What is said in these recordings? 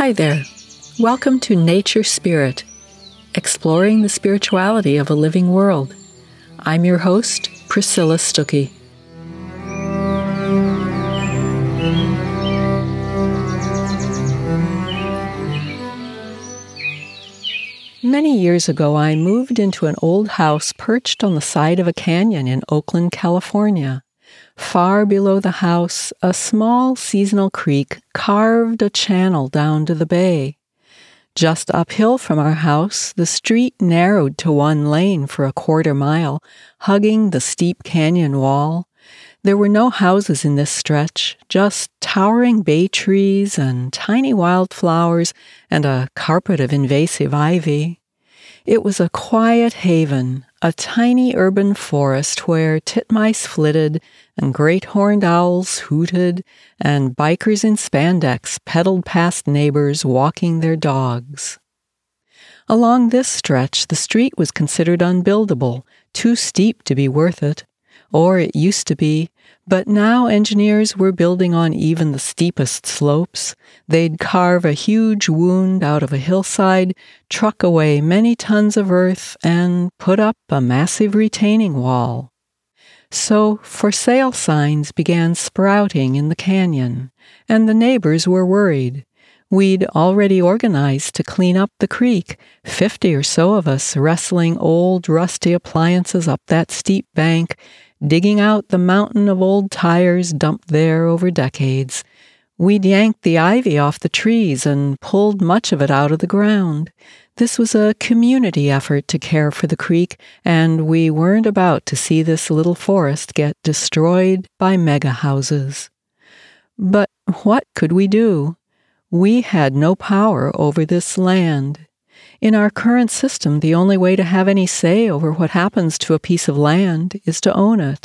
Hi there. Welcome to Nature Spirit, exploring the spirituality of a living world. I'm your host, Priscilla Stuckey. Many years ago, I moved into an old house perched on the side of a canyon in Oakland, California. Far below the house, a small seasonal creek carved a channel down to the bay. Just uphill from our house, the street narrowed to one lane for a quarter mile, hugging the steep canyon wall. There were no houses in this stretch, just towering bay trees and tiny wildflowers and a carpet of invasive ivy. It was a quiet haven, a tiny urban forest where titmice flitted and great horned owls hooted and bikers in spandex pedaled past neighbors walking their dogs. Along this stretch, the street was considered unbuildable, too steep to be worth it. Or it used to be, but now engineers were building on even the steepest slopes. They'd carve a huge wound out of a hillside, truck away many tons of earth, and put up a massive retaining wall. So for sale signs began sprouting in the canyon, and the neighbors were worried. We'd already organized to clean up the creek, 50 or so of us wrestling old rusty appliances up that steep bank, digging out the mountain of old tires dumped there over decades. We'd yanked the ivy off the trees and pulled much of it out of the ground. This was a community effort to care for the creek, and we weren't about to see this little forest get destroyed by mega houses. But what could we do? We had no power over this land. In our current system, the only way to have any say over what happens to a piece of land is to own it.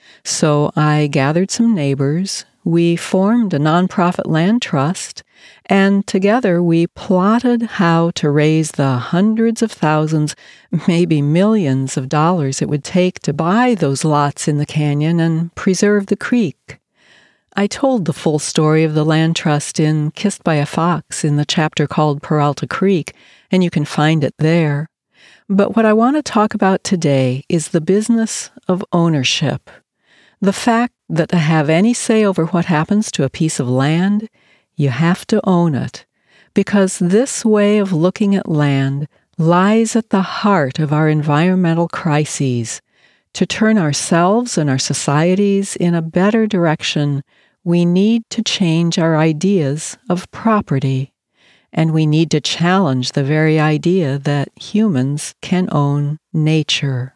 So I gathered some neighbors, we formed a nonprofit land trust, and together we plotted how to raise the hundreds of thousands, maybe millions of dollars it would take to buy those lots in the canyon and preserve the creek. I told the full story of the land trust in Kissed by a Fox in the chapter called Peralta Creek, and you can find it there. But what I want to talk about today is the business of ownership. The fact that to have any say over what happens to a piece of land, you have to own it, because this way of looking at land lies at the heart of our environmental crises. To turn ourselves and our societies in a better direction, we need to change our ideas of property. And we need to challenge the very idea that humans can own nature.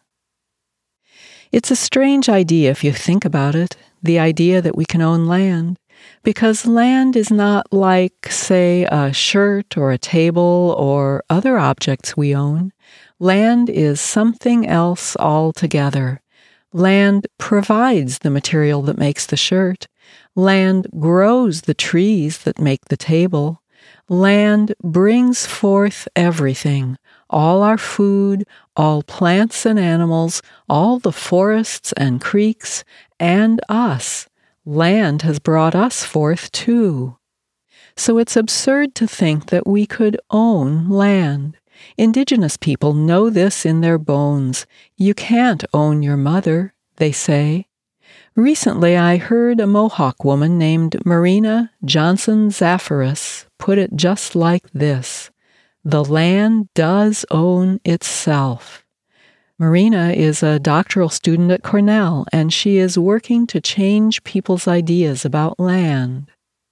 It's a strange idea if you think about it, the idea that we can own land, because land is not like, say, a shirt or a table or other objects we own. Land is something else altogether. Land provides the material that makes the shirt. Land grows the trees that make the table. Land brings forth everything, all our food, all plants and animals, all the forests and creeks, and us. Land has brought us forth too. So it's absurd to think that we could own land. Indigenous people know this in their bones. You can't own your mother, they say. Recently, I heard a Mohawk woman named Marina Johnson Zafiris put it just like this: the land does own itself. Marina is a doctoral student at Cornell, and she is working to change people's ideas about land.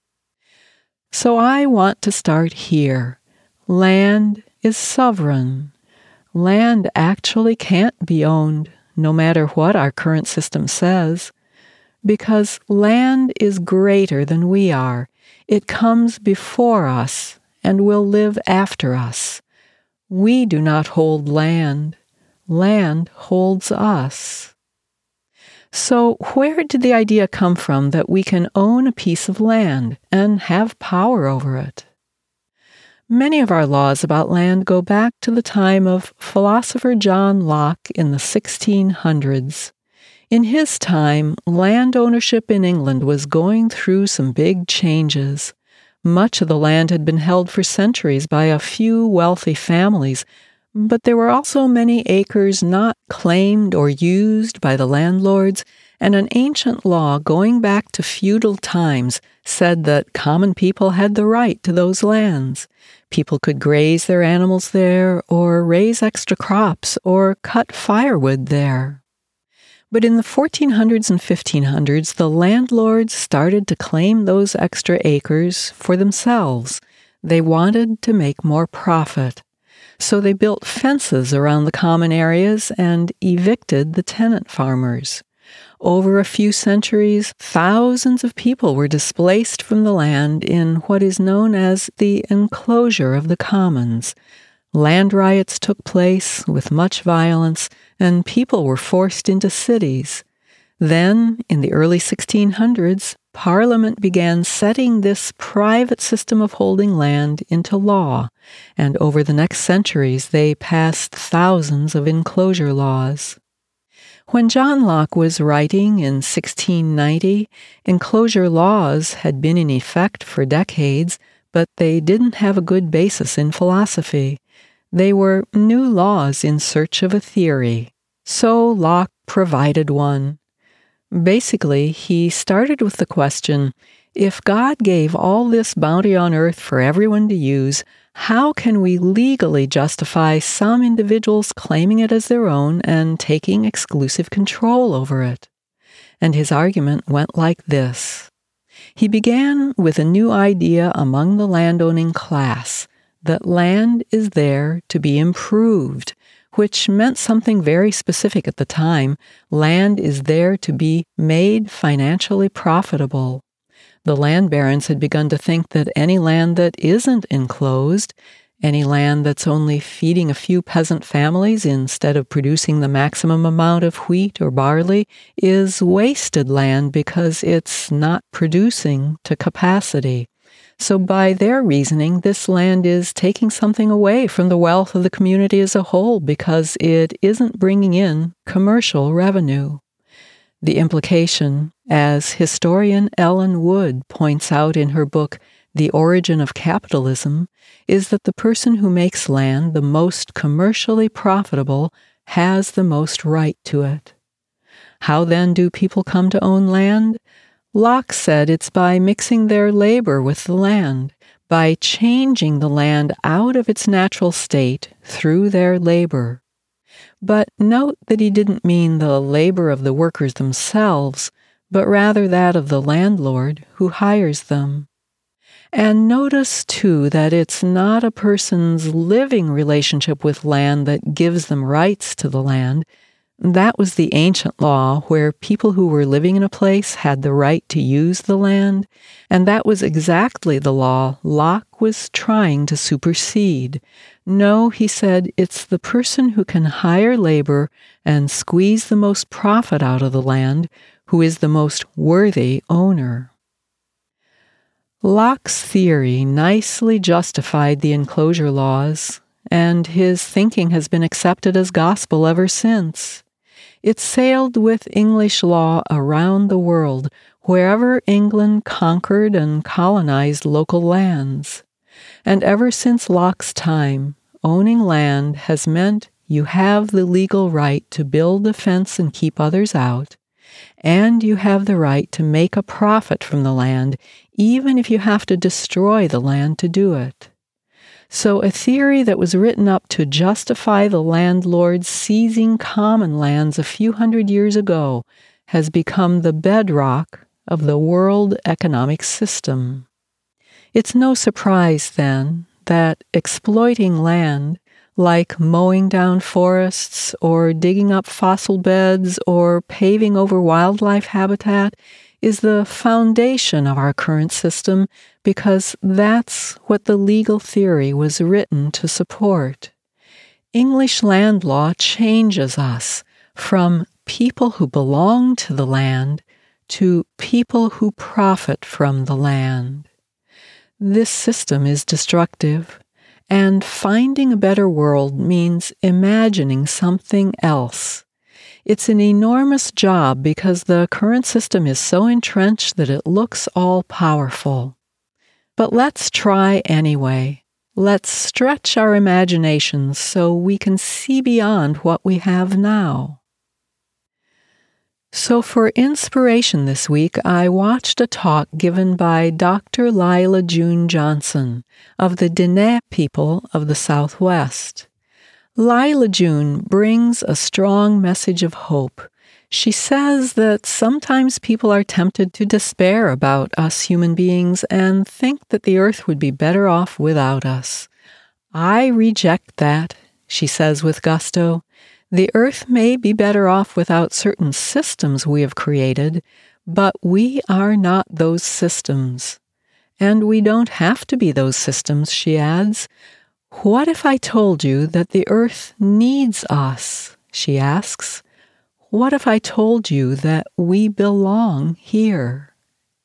So I want to start here. Land is sovereign. Land actually can't be owned, no matter what our current system says. Because land is greater than we are. It comes before us and will live after us. We do not hold land. Land holds us. So where did the idea come from that we can own a piece of land and have power over it? Many of our laws about land go back to the time of philosopher John Locke in the 1600s. In his time, land ownership in England was going through some big changes. Much of the land had been held for centuries by a few wealthy families, but there were also many acres not claimed or used by the landlords, and an ancient law going back to feudal times said that common people had the right to those lands. People could graze their animals there, or raise extra crops, or cut firewood there. But in the 1400s and 1500s, the landlords started to claim those extra acres for themselves. They wanted to make more profit. So they built fences around the common areas and evicted the tenant farmers. Over a few centuries, thousands of people were displaced from the land in what is known as the enclosure of the commons. Land riots took place with much violence, and people were forced into cities. Then, in the early 1600s, Parliament began setting this private system of holding land into law, and over the next centuries they passed thousands of enclosure laws. When John Locke was writing in 1690, enclosure laws had been in effect for decades, but they didn't have a good basis in philosophy. They were new laws in search of a theory. So Locke provided one. Basically, he started with the question, if God gave all this bounty on earth for everyone to use, how can we legally justify some individuals claiming it as their own and taking exclusive control over it? And his argument went like this. He began with a new idea among the landowning class, that land is there to be improved, which meant something very specific at the time. Land is there to be made financially profitable. The land barons had begun to think that any land that isn't enclosed, any land that's only feeding a few peasant families instead of producing the maximum amount of wheat or barley, is wasted land because it's not producing to capacity. So by their reasoning, this land is taking something away from the wealth of the community as a whole because it isn't bringing in commercial revenue. The implication, as historian Ellen Wood points out in her book, The Origin of Capitalism, is that the person who makes land the most commercially profitable has the most right to it. How then do people come to own land? Locke said it's by mixing their labor with the land, by changing the land out of its natural state through their labor. But note that he didn't mean the labor of the workers themselves, but rather that of the landlord who hires them. And notice, too, that it's not a person's living relationship with land that gives them rights to the land. That was the ancient law, where people who were living in a place had the right to use the land, and that was exactly the law Locke was trying to supersede. No, he said, it's the person who can hire labor and squeeze the most profit out of the land who is the most worthy owner. Locke's theory nicely justified the enclosure laws, and his thinking has been accepted as gospel ever since. It sailed with English law around the world, wherever England conquered and colonized local lands. And ever since Locke's time, owning land has meant you have the legal right to build a fence and keep others out, and you have the right to make a profit from the land, even if you have to destroy the land to do it. So a theory that was written up to justify the landlords seizing common lands a few hundred years ago has become the bedrock of the world economic system. It's no surprise, then, that exploiting land, like mowing down forests or digging up fossil beds or paving over wildlife habitat, is the foundation of our current system because that's what the legal theory was written to support. English land law changes us from people who belong to the land to people who profit from the land. This system is destructive, and finding a better world means imagining something else. It's an enormous job because the current system is so entrenched that it looks all-powerful. But let's try anyway. Let's stretch our imaginations so we can see beyond what we have now. So for inspiration this week, I watched a talk given by Dr. Lila June Johnson of the Diné people of the Southwest. Lila June brings a strong message of hope. She says that sometimes people are tempted to despair about us human beings and think that the earth would be better off without us. I reject that, she says with gusto. The earth may be better off without certain systems we have created, but we are not those systems. And we don't have to be those systems, she adds. What if I told you that the earth needs us, she asks. What if I told you that we belong here?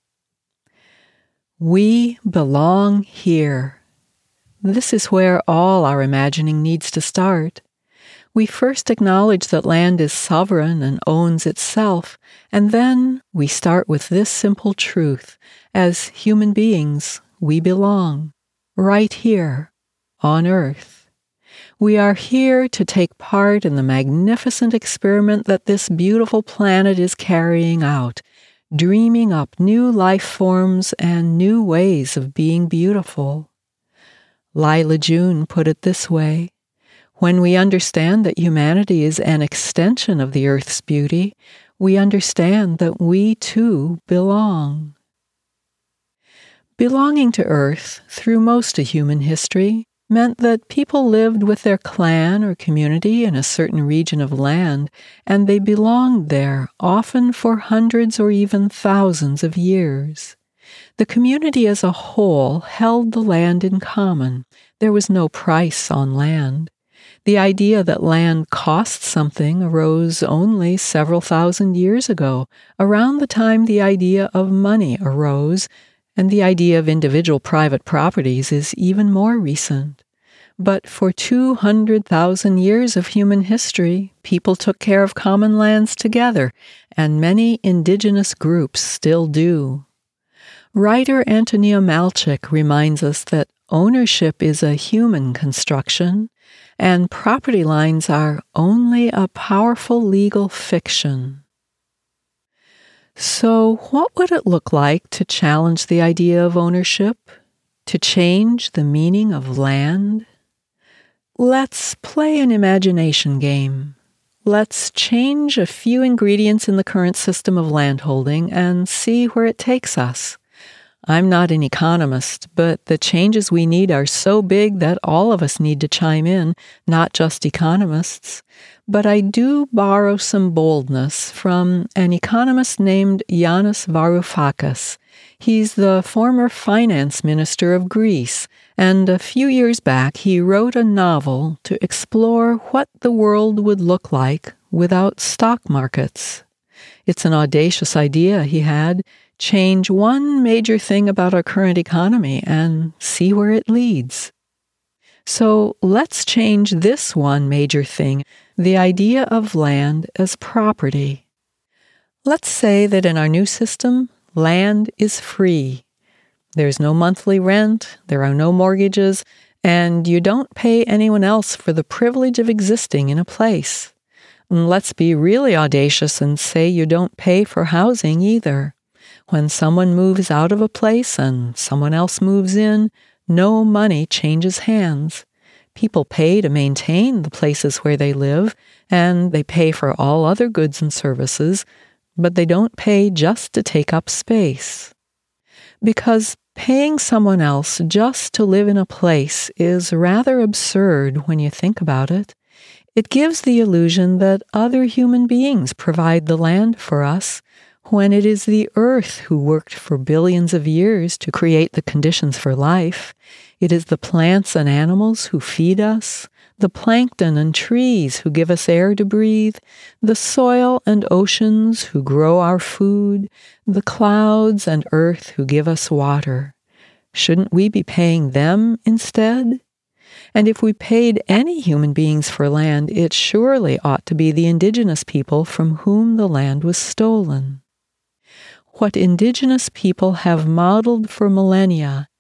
We belong here. This is where all our imagining needs to start. We first acknowledge that land is sovereign and owns itself, and then we start with this simple truth. As human beings, we belong, right here, on Earth. We are here to take part in the magnificent experiment that this beautiful planet is carrying out, dreaming up new life forms and new ways of being beautiful. Lila June put it this way. When we understand that humanity is an extension of the Earth's beauty, we understand that we too belong. Belonging to Earth, through most of human history, meant that people lived with their clan or community in a certain region of land, and they belonged there, often for hundreds or even thousands of years. The community as a whole held the land in common. There was no price on land. The idea that land cost something arose only several thousand years ago, around the time the idea of money arose, and the idea of individual private properties is even more recent. But for 200,000 years of human history, people took care of common lands together, and many indigenous groups still do. Writer Antonia Malchik reminds us that ownership is a human construction, and property lines are only a powerful legal fiction. So, what would it look like to challenge the idea of ownership? To change the meaning of land? Let's play an imagination game. Let's change a few ingredients in the current system of landholding and see where it takes us. I'm not an economist, but the changes we need are so big that all of us need to chime in, not just economists. But I do borrow some boldness from an economist named Yanis Varoufakis. He's the former finance minister of Greece, and a few years back he wrote a novel to explore what the world would look like without stock markets. It's an audacious idea he had. Change one major thing about our current economy and see where it leads. So let's change this one major thing, the idea of land as property. Let's say that in our new system, land is free. There's no monthly rent, there are no mortgages, and you don't pay anyone else for the privilege of existing in a place. And let's be really audacious and say you don't pay for housing either. When someone moves out of a place and someone else moves in, no money changes hands. People pay to maintain the places where they live, and they pay for all other goods and services, but they don't pay just to take up space. Because paying someone else just to live in a place is rather absurd when you think about it. It gives the illusion that other human beings provide the land for us, when it is the earth who worked for billions of years to create the conditions for life. It is the plants and animals who feed us, the plankton and trees who give us air to breathe, the soil and oceans who grow our food, the clouds and earth who give us water. Shouldn't we be paying them instead? And if we paid any human beings for land, it surely ought to be the indigenous people from whom the land was stolen. What indigenous people have modeled for millennia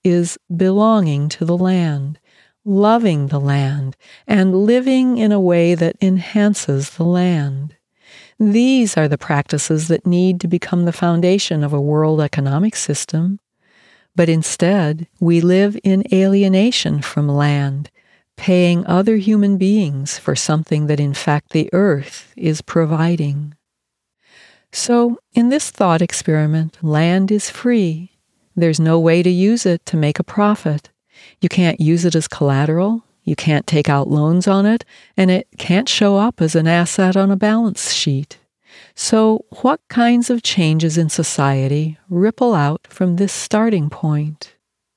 is belonging to the land, loving the land, and living in a way that enhances the land. These are the practices that need to become the foundation of a world economic system. But instead, we live in alienation from land, paying other human beings for something that in fact the earth is providing. So, in this thought experiment, land is free. There's no way to use it to make a profit. You can't use it as collateral, you can't take out loans on it, and it can't show up as an asset on a balance sheet. So, what kinds of changes in society ripple out from this starting point?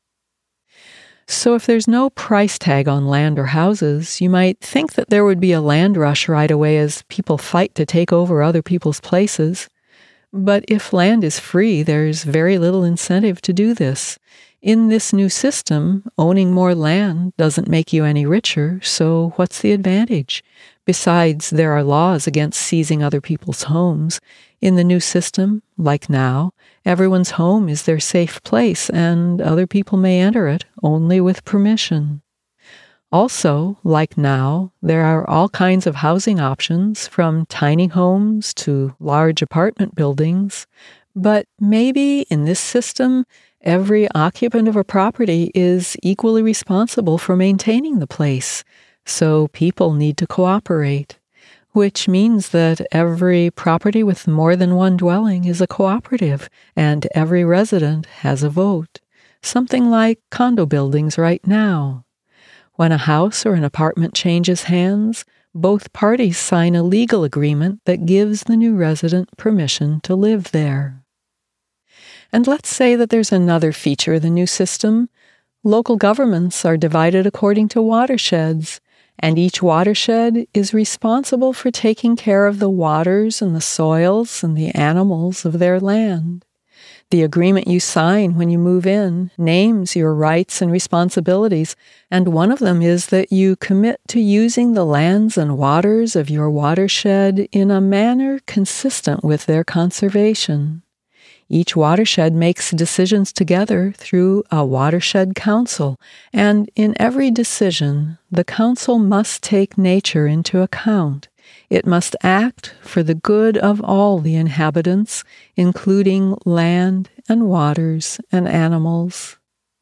So if there's no price tag on land or houses, you might think that there would be a land rush right away as people fight to take over other people's places. But if land is free, there's very little incentive to do this. In this new system, owning more land doesn't make you any richer, so what's the advantage? Besides, there are laws against seizing other people's homes. In the new system, like now, everyone's home is their safe place, and other people may enter it only with permission. Also, like now, there are all kinds of housing options, from tiny homes to large apartment buildings. But maybe in this system, every occupant of a property is equally responsible for maintaining the place, so people need to cooperate. Which means that every property with more than one dwelling is a cooperative, and every resident has a vote, something like condo buildings right now. When a house or an apartment changes hands, both parties sign a legal agreement that gives the new resident permission to live there. And let's say that there's another feature of the new system. Local governments are divided according to watersheds, and each watershed is responsible for taking care of the waters and the soils and the animals of their land. The agreement you sign when you move in names your rights and responsibilities, and one of them is that you commit to using the lands and waters of your watershed in a manner consistent with their conservation. Each watershed makes decisions together through a watershed council, and in every decision, the council must take nature into account. It must act for the good of all the inhabitants, including land and waters and animals.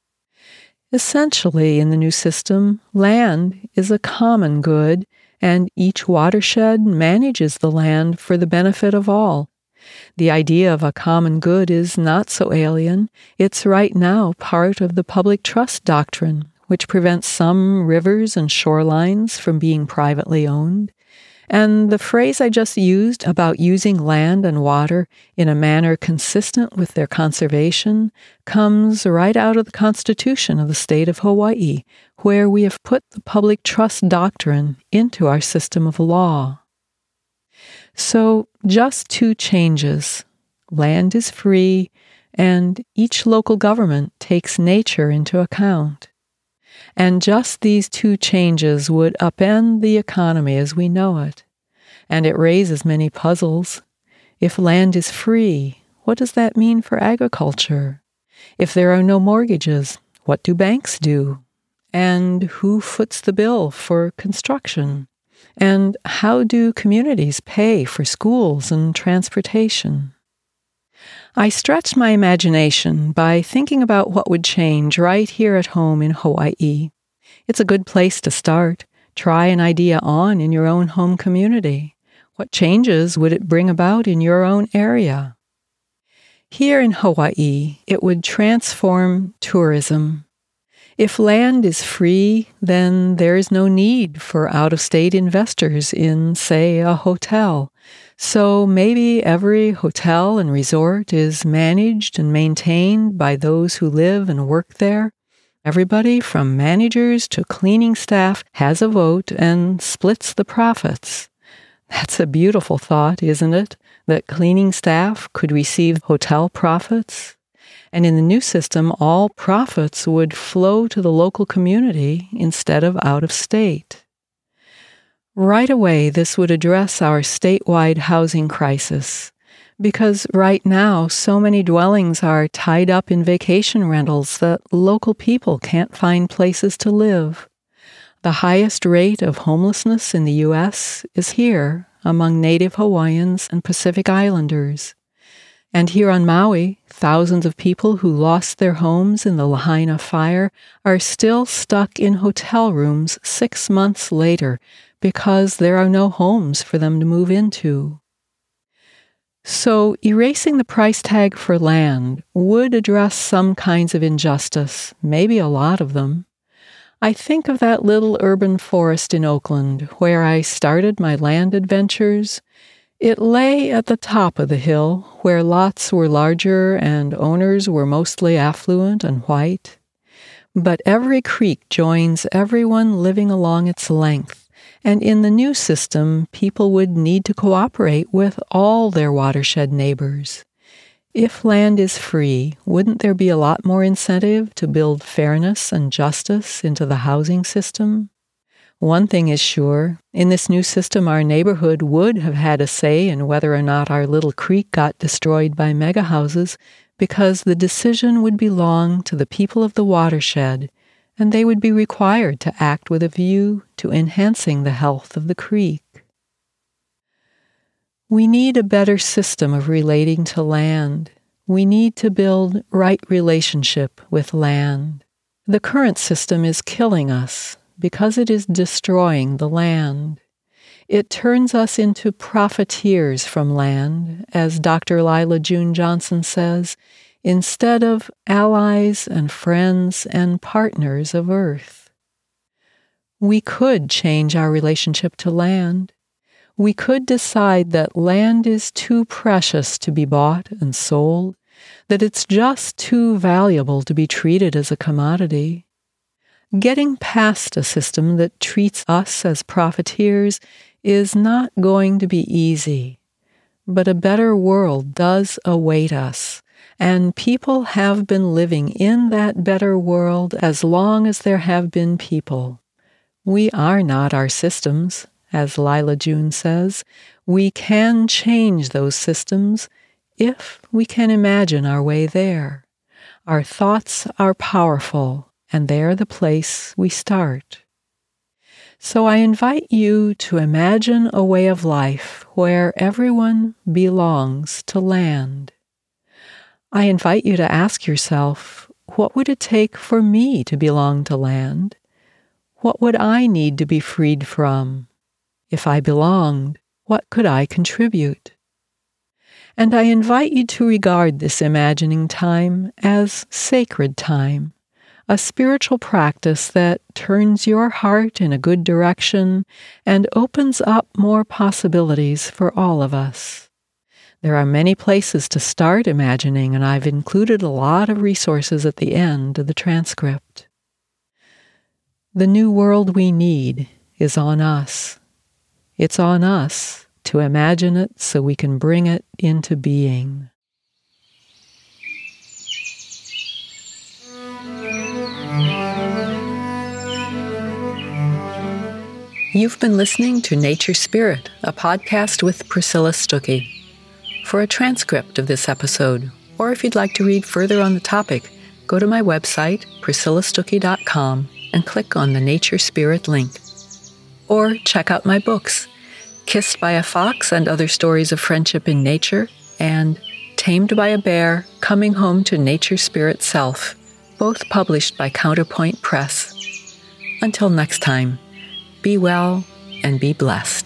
Essentially, in the new system, land is a common good, and each watershed manages the land for the benefit of all. The idea of a common good is not so alien. It's right now part of the public trust doctrine, which prevents some rivers and shorelines from being privately owned. And the phrase I just used about using land and water in a manner consistent with their conservation comes right out of the Constitution of the state of Hawaii, where we have put the public trust doctrine into our system of law. So, just two changes. Land is free, and each local government takes nature into account. And just these two changes would upend the economy as we know it. And it raises many puzzles. If land is free, what does that mean for agriculture? If there are no mortgages, what do banks do? And who foots the bill for construction? And how do communities pay for schools and transportation? I stretched my imagination by thinking about what would change right here at home in Hawaii. It's a good place to start. Try an idea on in your own home community. What changes would it bring about in your own area? Here in Hawaii, it would transform tourism. If land is free, then there is no need for out-of-state investors in, say, a hotel. So maybe every hotel and resort is managed and maintained by those who live and work there. Everybody from managers to cleaning staff has a vote and splits the profits. That's a beautiful thought, isn't it? That cleaning staff could receive hotel profits? And in the new system, all profits would flow to the local community instead of out of state. Right away, this would address our statewide housing crisis. Because right now, so many dwellings are tied up in vacation rentals that local people can't find places to live. The highest rate of homelessness in the U.S. is here, among Native Hawaiians and Pacific Islanders. And here on Maui, thousands of people who lost their homes in the Lahaina fire are still stuck in hotel rooms 6 months later because there are no homes for them to move into. So, erasing the price tag for land would address some kinds of injustice, maybe a lot of them. I think of that little urban forest in Oakland where I started my land adventures. It lay at the top of the hill where lots were larger and owners were mostly affluent and white. But every creek joins everyone living along its length. And in the new system, people would need to cooperate with all their watershed neighbors. If land is free, wouldn't there be a lot more incentive to build fairness and justice into the housing system? One thing is sure, in this new system, our neighborhood would have had a say in whether or not our little creek got destroyed by megahouses, because the decision would belong to the people of the watershed, and they would be required to act with a view to enhancing the health of the creek. We need a better system of relating to land. We need to build right relationship with land. The current system is killing us because it is destroying the land. It turns us into profiteers from land, as Dr. Lila June Johnson says, instead of allies and friends and partners of Earth. We could change our relationship to land. We could decide that land is too precious to be bought and sold, that it's just too valuable to be treated as a commodity. Getting past a system that treats us as profiteers is not going to be easy, but a better world does await us. And people have been living in that better world as long as there have been people. We are not our systems, as Lila June says. We can change those systems if we can imagine our way there. Our thoughts are powerful, and they're the place we start. So I invite you to imagine a way of life where everyone belongs to land. I invite you to ask yourself, what would it take for me to belong to land? What would I need to be freed from? If I belonged, what could I contribute? And I invite you to regard this imagining time as sacred time, a spiritual practice that turns your heart in a good direction and opens up more possibilities for all of us. There are many places to start imagining, and I've included a lot of resources at the end of the transcript. The new world we need is on us. It's on us to imagine it so we can bring it into being. You've been listening to Nature Spirit, a podcast with Priscilla Stuckey. For a transcript of this episode, or if you'd like to read further on the topic, go to my website, priscillastuckey.com, and click on the Nature Spirit link. Or check out my books, Kissed by a Fox and Other Stories of Friendship in Nature, and Tamed by a Bear, Coming Home to Nature Spirit Self, both published by Counterpoint Press. Until next time, be well and be blessed.